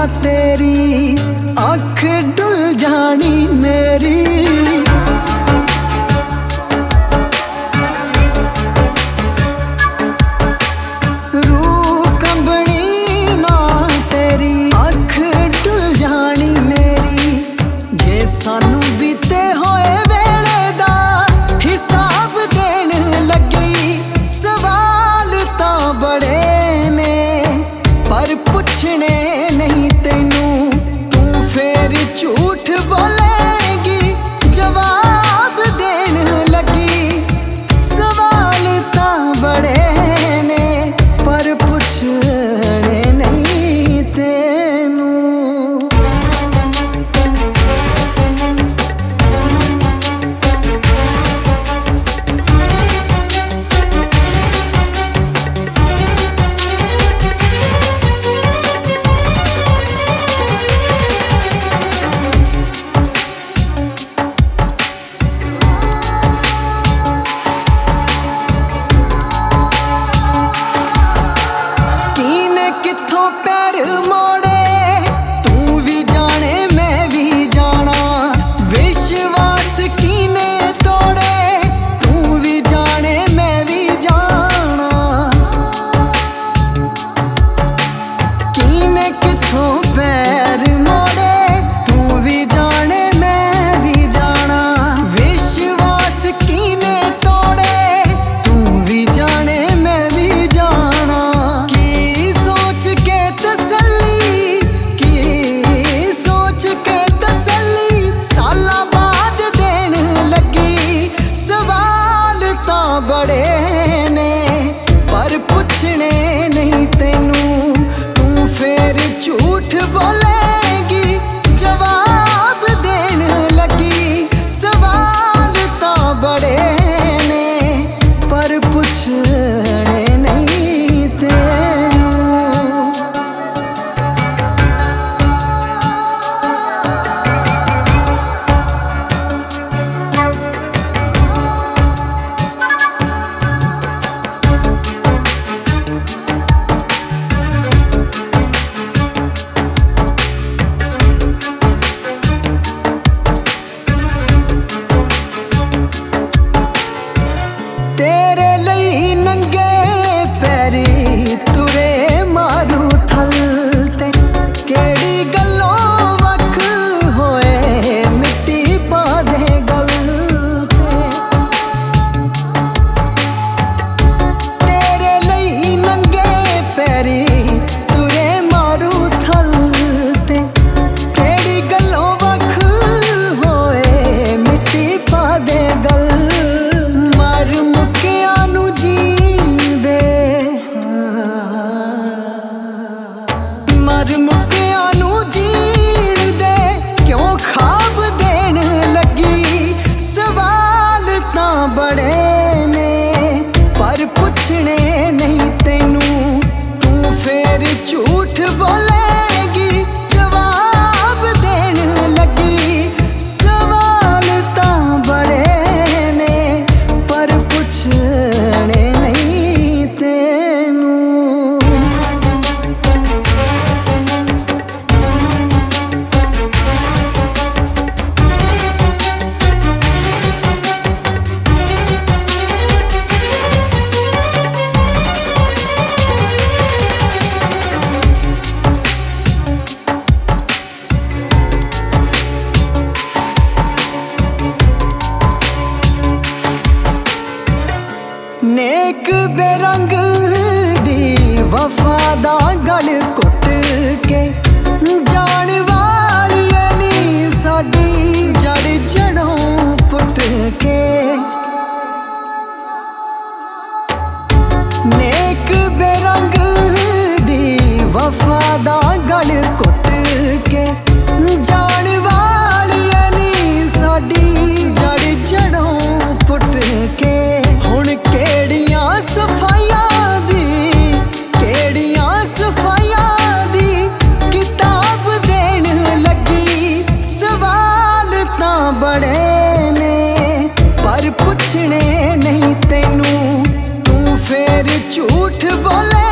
तेरी अख डुल जानी मेरी। रूह कंबनी ना तेरी अख डुल जानी मेरी। जे सानू बीते होए वेले दा हिसाब देन लगी। सवाल तां बड़े ने पर पुछने नहीं तेनू। तू फिर झूठ बोलेगी जवाब देन लगी। सवाल तां बड़े ने पर पुछने नहीं तेनू। किथों पैर मोड़े तू भी जाने मैं भी जाना। विश्वास कीने तोड़े तू भी जाने मैं भी जाना। कीने किथों पैर मोड़े तू भी जाने मैं भी जाना। विश्वास कीने तोड़े तू भी जाने मैं भी जाना। बड़े ने पर पुछने नहीं तेनू। तू फिर झूठ बोलेगी जवाब देन लगी। सवाल तां बड़े ने पर पुछने नहीं तेनू। तेरे लई नंगे पैरी तुरे मारू थल ते। केड़ी गल्लों वख होए मिट्टी पा दे गल ते। तेरे लई नंगे पैरी तुरे मारू थल ते। केड़ी गल्लों वख होए मिट्टी पा दे गल। मर मुक्कियां नू जीण दे मर मुक्कियां नू जीण दे क्यों ख्वाब देन लगी। सवाल तां बड़े ने पर पुछने नहीं तेनू। तू फिर झूठ बोलेगी जवाब देन लगी। सवाल तां बड़े ने पर पुछने नहीं तेनू। नेक बेरंग दी वफा दा गल घुट के। जान वाली नी साडी जड़ जड़ों पुट के। नेक बेरंग दी वफा दा गल घुट के। जान वाली नी साडी जड़ जड़ों पुट के। हुण केड़ियां सफाइयां दी किताब देन लगी। सवाल तां बड़े ने पर पुछने नहीं तेनू। तू फिर झूठ बोले